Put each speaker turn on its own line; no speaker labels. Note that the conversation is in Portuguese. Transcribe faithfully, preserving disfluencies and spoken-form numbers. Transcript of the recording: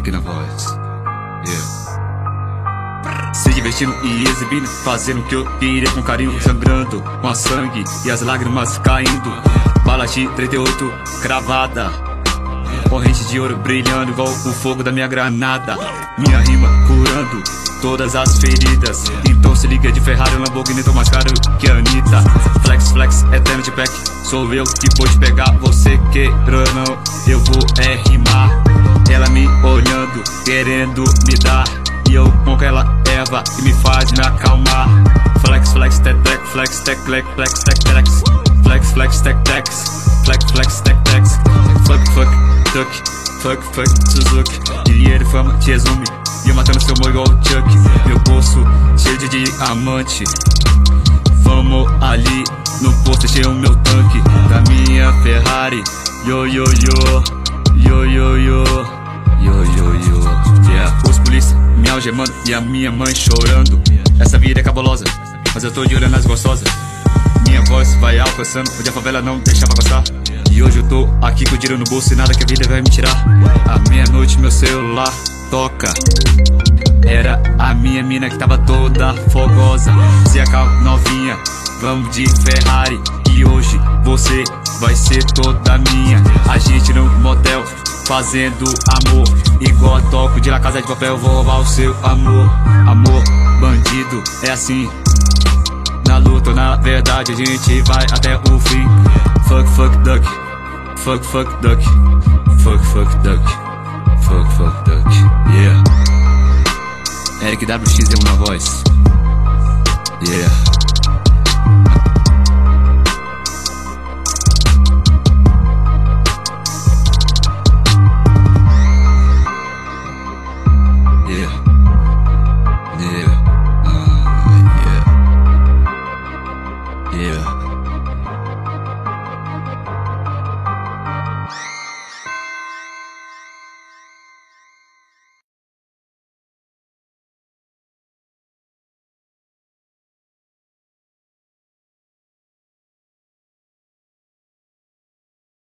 Eric na voz. Yeah. Se divertindo e exibindo, fazendo o que eu queria com carinho, sangrando com a sangue e as lágrimas caindo. Bala de trinta e oito cravada, corrente de ouro brilhando igual o fogo da minha granada. Minha rima curando todas as feridas. Então se liga de Ferrari, Lamborghini, tô mais caro que a Anitta. Flex, flex, Eternity Pack, sou eu que vou te pegar. Você queira ou não, eu vou é rimar. Ela me olhando, querendo me dar, e eu com aquela erva que me faz me acalmar. Flex, flex, tec, tec, flex, tec, tec, flex, tec, tec. Flex, flex, tec, tec. Flex, flex, tec, tec. Fuck, fuck, duck. Fuck, fuck, Suzuki. Dinheiro, fama, te resume, e eu matando seu amor igual o Chuck. Meu bolso cheio de diamante. Vamos ali no posto, encher o meu tanque da minha Ferrari. Yo, yo, yo. Yo, yo, yo. Yo, yo, yo. Yeah. Os polícia me algemando e a minha mãe chorando. Essa vida é cabulosa, mas eu tô de olho nas gostosas. Minha voz vai alcançando onde a favela não deixava passar. E hoje eu tô aqui com o dinheiro no bolso e nada que a vida vai me tirar. À meia-noite meu celular toca. Era a minha mina que tava toda fogosa. Dizia calma novinha, vamos de Ferrari, e hoje você vai ser toda minha. A gente no motel fazendo amor, igual a toco de La Casa de Papel, vou roubar o seu amor. Amor, bandido, é assim. Na luta ou na verdade a gente vai até o fim. Fuck, fuck, duck. Fuck, fuck, duck. Fuck, fuck, duck. Fuck, fuck, duck. Yeah. Eric W X um na voz. Yeah.